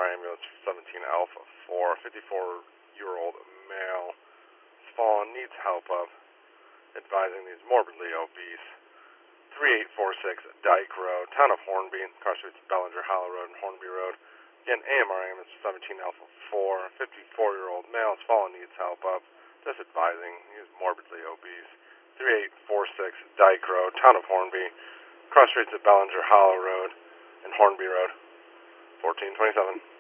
AMR ambulance 17 Alpha 4, 54-year-old male, has fallen, needs help of, advising these morbidly obese. 3846 Dyke Road, town of Hornby, crossroads Bellinger Hollow Road and Hornby Road. Again, AMR ambulance 17 Alpha 4, 54-year-old male, has fallen, needs help of, just advising he is morbidly obese. 3846 Dyke Road, town of Hornby, crossroads at Bellinger Hollow Road and Hornby Road. 1427.